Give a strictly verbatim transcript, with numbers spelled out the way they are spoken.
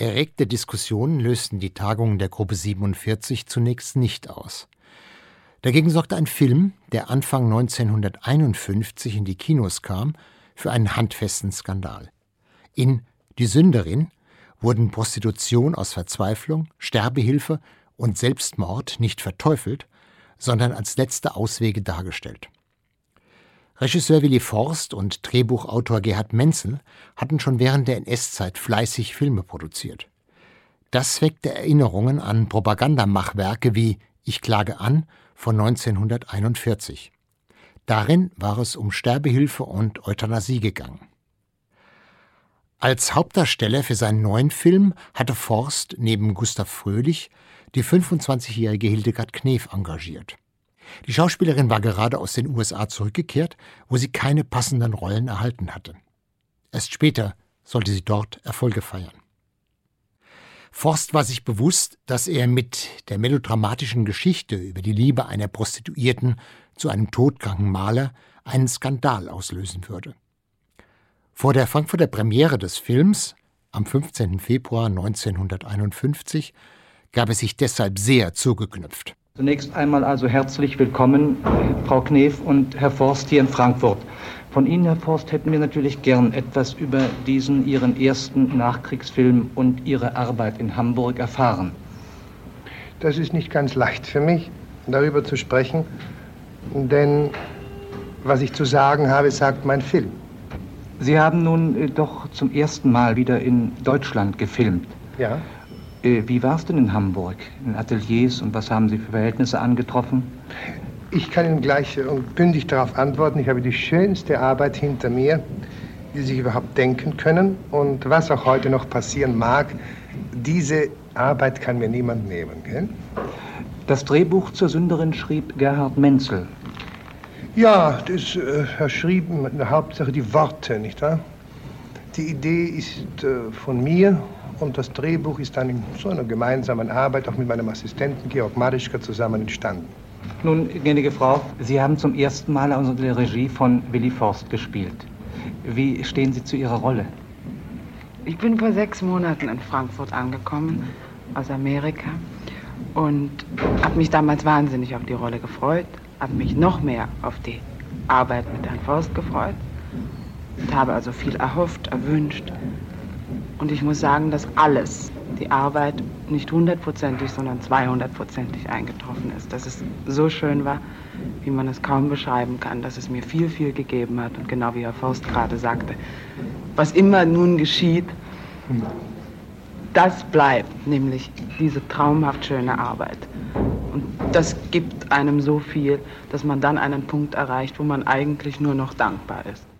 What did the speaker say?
Erregte Diskussionen lösten die Tagungen der Gruppe siebenundvierzig zunächst nicht aus. Dagegen sorgte ein Film, der Anfang neunzehnhunderteinundfünfzig in die Kinos kam, für einen handfesten Skandal. In »Die Sünderin« wurden Prostitution aus Verzweiflung, Sterbehilfe und Selbstmord nicht verteufelt, sondern als letzte Auswege dargestellt. Regisseur Willi Forst und Drehbuchautor Gerhard Menzel hatten schon während der N S-Zeit fleißig Filme produziert. Das weckte Erinnerungen an Propagandamachwerke wie »Ich klage an« von neunzehnhunderteinundvierzig. Darin war es um Sterbehilfe und Euthanasie gegangen. Als Hauptdarsteller für seinen neuen Film hatte Forst neben Gustav Fröhlich die fünfundzwanzigjährige Hildegard Knef engagiert. Die Schauspielerin war gerade aus den U S A zurückgekehrt, wo sie keine passenden Rollen erhalten hatte. Erst später sollte sie dort Erfolge feiern. Forst war sich bewusst, dass er mit der melodramatischen Geschichte über die Liebe einer Prostituierten zu einem todkranken Maler einen Skandal auslösen würde. Vor der Frankfurter Premiere des Films am fünfzehnten Februar neunzehnhunderteinundfünfzig gab es sich deshalb sehr zugeknüpft. Zunächst einmal also herzlich willkommen, Frau Knef und Herr Forst hier in Frankfurt. Von Ihnen, Herr Forst, hätten wir natürlich gern etwas über diesen Ihren ersten Nachkriegsfilm und Ihre Arbeit in Hamburg erfahren. Das ist nicht ganz leicht für mich, darüber zu sprechen, denn was ich zu sagen habe, sagt mein Film. Sie haben nun äh, doch zum ersten Mal wieder in Deutschland gefilmt. Ja. Äh, wie war es denn in Hamburg, in Ateliers, und was haben Sie für Verhältnisse angetroffen? Ich kann Ihnen gleich und bündig darauf antworten. Ich habe die schönste Arbeit hinter mir, die Sie sich überhaupt denken können. Und was auch heute noch passieren mag, diese Arbeit kann mir niemand nehmen. Gell? Das Drehbuch zur Sünderin schrieb Gerhard Menzel. Ja, das äh, er schrieb in der Hauptsache die Worte, nicht wahr? Die Idee ist äh, von mir und das Drehbuch ist dann in so einer gemeinsamen Arbeit auch mit meinem Assistenten Georg Marischka zusammen entstanden. Nun, gnädige Frau, Sie haben zum ersten Mal unter der Regie von Willi Forst gespielt. Wie stehen Sie zu Ihrer Rolle? Ich bin vor sechs Monaten in Frankfurt angekommen, aus Amerika, und habe mich damals wahnsinnig auf die Rolle gefreut, habe mich noch mehr auf die Arbeit mit Herrn Forst gefreut und habe also viel erhofft, erwünscht. Und ich muss sagen, dass alles, die Arbeit, nicht hundertprozentig, sondern zweihundertprozentig eingetroffen ist. Dass es so schön war, wie man es kaum beschreiben kann, dass es mir viel, viel gegeben hat. Und genau wie Herr Forst gerade sagte, was immer nun geschieht, das bleibt, nämlich diese traumhaft schöne Arbeit. Und das gibt einem so viel, dass man dann einen Punkt erreicht, wo man eigentlich nur noch dankbar ist.